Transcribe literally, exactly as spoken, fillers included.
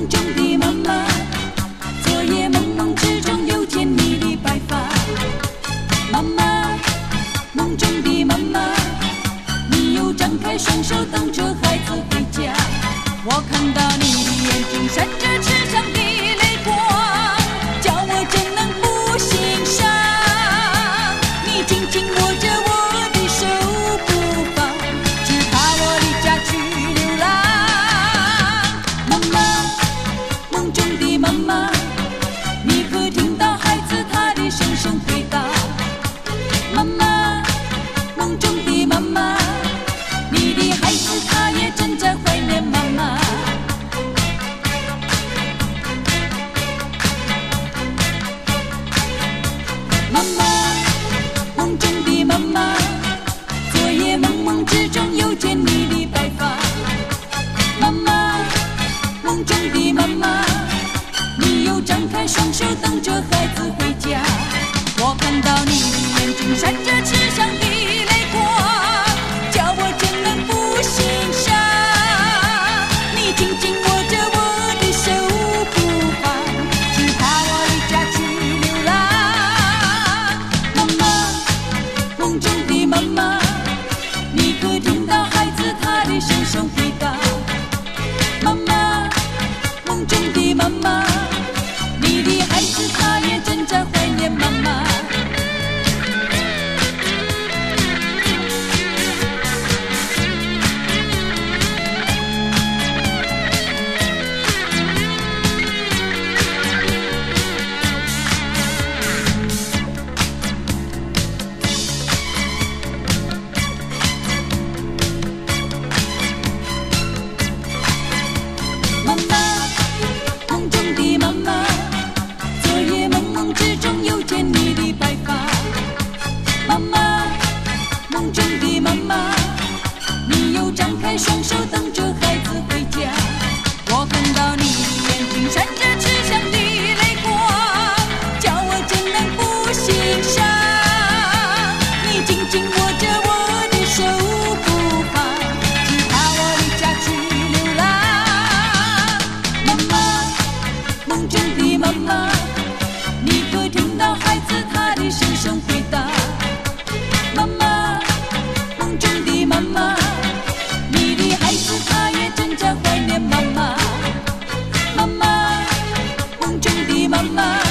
中的妈妈，昨夜梦梦之中又见你的白发。妈妈，梦中的妈妈，你又张开双手等着孩子回家。我看到你的眼睛闪着赤诚的泪光，叫我怎能不欣赏？你紧紧握着我的手不放，只怕我离家去流浪。妈妈，梦中的妈妈，你可听到孩子他的声声回答？妈妈，梦中的妈妈，你的孩子他也正在怀念妈妈。妈妈，梦中的妈妈，昨夜梦梦之中又见你的白发。妈妈，梦中的妈妈，你又张开双手等着孩子回家。我看到你的眼睛闪着赤诚的泪光，叫我怎能不欣赏？你紧紧握着我的手不放，只怕我离家去流浪。妈妈，梦中的妈妈，你可听到孩子他的声声回答？妈妈，梦中的妈妈，你的孩子他也正在怀念妈妈。妈妈，梦中的妈妈，昨夜梦梦之中又见你的白发。妈妈，梦中的妈妈，你又张开双手等着孩子回家。我看到你的眼睛闪着赤诚的泪光，叫我怎能不欣赏？你紧紧握着我的手不放，只怕我离家去流浪。妈妈，梦中的妈妈，你可听到孩子他的声声回答？妈妈，梦中的妈妈，你的孩子他也正在怀念妈妈。妈妈，梦中的妈妈。